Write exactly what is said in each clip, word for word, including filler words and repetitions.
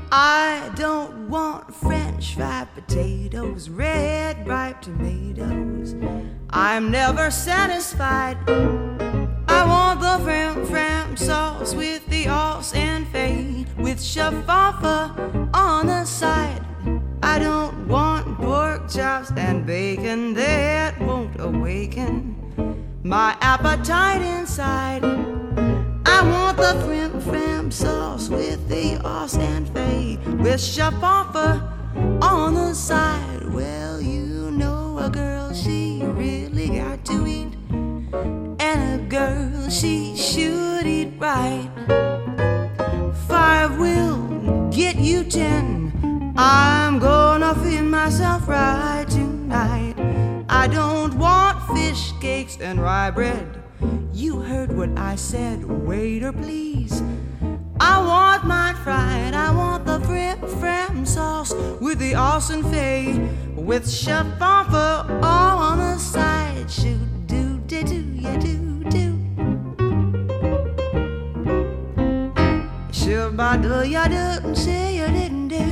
I don't want French fried potatoes, red ripe tomatoes. I'm never satisfied. I want the fram fram sauce with the os and fay, with shafafa on the side. I don't want pork chops and bacon that won't awaken my appetite inside. I want the frim fram sauce with the os and fay, with shafafa on the side. Well, you know a girl, she really got to eat, and a girl, she should eat right. Five will get you ten. I'm gonna feed myself right tonight. I don't want fish cakes and rye bread. You heard what I said, waiter, please. I want mine fried. I want the frim fram sauce with the os and fay, with shafafa on the side. Shoot do do do ya do do. Shabba do ya do, say you didn't do.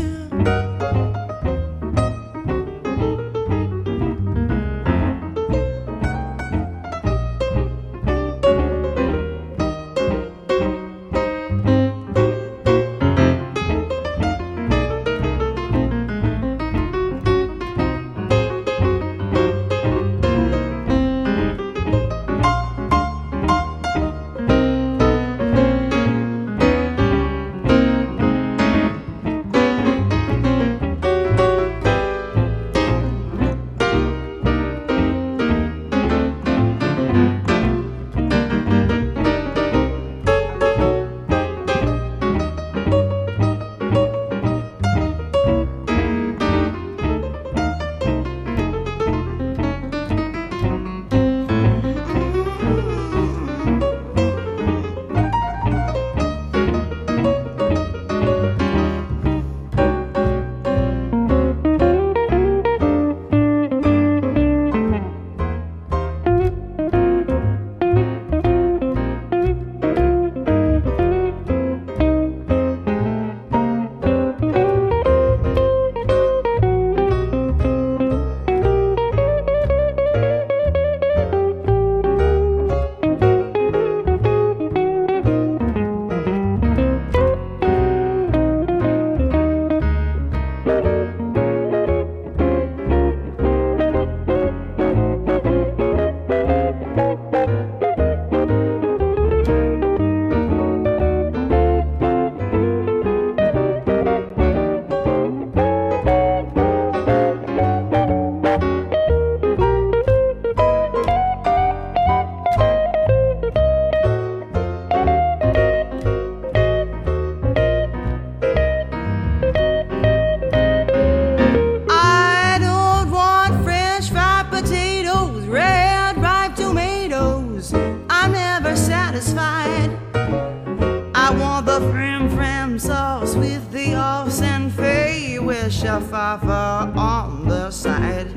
I want the frim fram sauce with the os and fay, with shafafa on the side.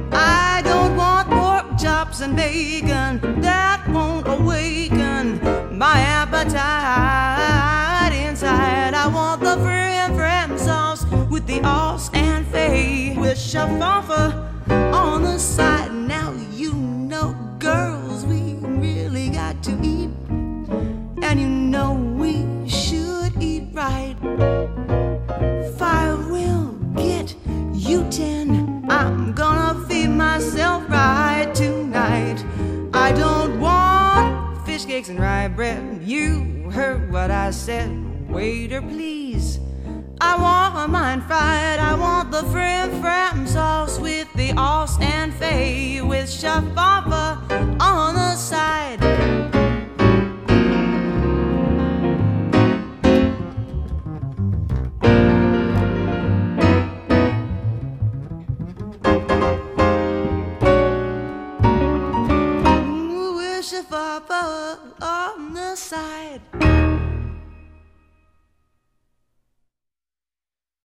I don't want pork chops and bacon that won't awaken my appetite inside. I want the frim fram sauce with the os and fay, with shafafa on the side. Now you know, girls, we really got to eat, and you know we should eat right. Five will get you ten. I'm gonna feed myself right tonight. I don't want fish cakes and rye bread. You heard what I said, waiter, please. I want mine fried. I want the frim fram sauce with the os and fay, with shafafa on the side.